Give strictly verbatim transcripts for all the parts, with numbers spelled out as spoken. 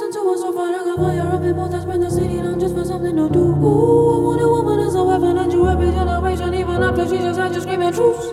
wasn't too much so far, I got fire up in both. I spend the city down just for something to do. Ooh, a wanted woman is a weapon, and you every generation, even after she just had you screaming truce.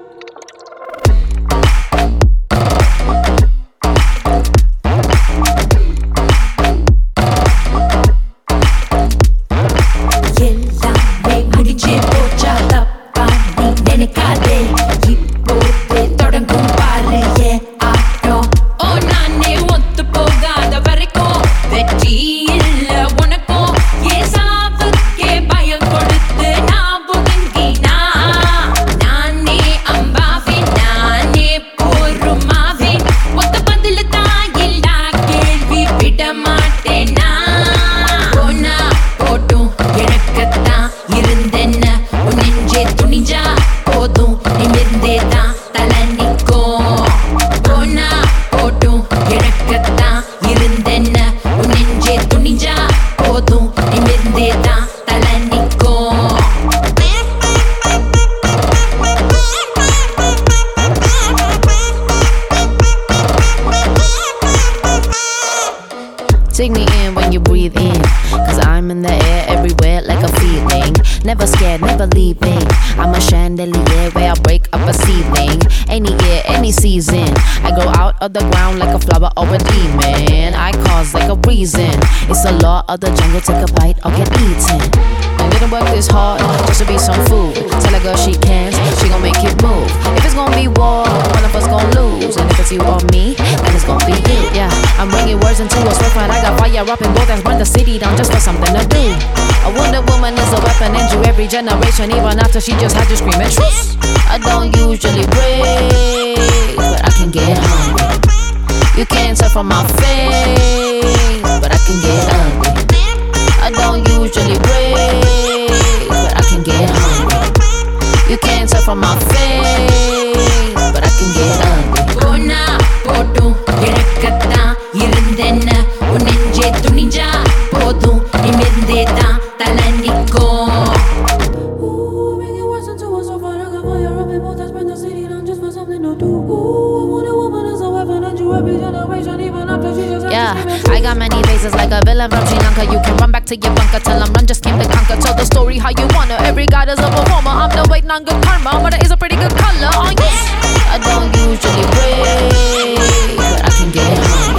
Take me in when you breathe in, cause I'm in the air everywhere like a feeling. Never scared, never leaving. I'm a chandelier where I break up a ceiling. Any year, any season, I grow out of the ground like a flower or a demon. I cause like a reason. It's the law of the jungle, take a bite or get eaten. I didn't work this hard just to be some fool. Tell a girl she can, she gon' make it move. If it's gon' be war, one of us gon' lose. And if it's you or me, then it's gon' be you. Yeah, I'm bringing words into a storefront. I got fire up in both hands, burn the city down just for something to do. A Wonder Woman is a weapon, injure every generation, even after she just had you screaming truce. I don't usually break, but I can get hungry. You can't tell from my face, but I can get ugly. I don't usually break, but I can get hungry. You can't tell from my face, but I can get ugly. Kona potum irakatha irundenna unenje tunija podum nimendeda talaniko. Ooh, make it worse until it's so far. I got fire up in both. I spend the city down just for something to do. Ooh, a wanted woman is a weapon, and you every generation, even after she just had Yeah, you screaming truce. I got many faces like a villain from Sri Lanka. You can run back to your bunker, tell them run just came to conquer. Tell the story how you wanna. Every god is a performer. I'm the waiting on good karma, but it is a pretty good color on you. I don't usually break, but I can get home.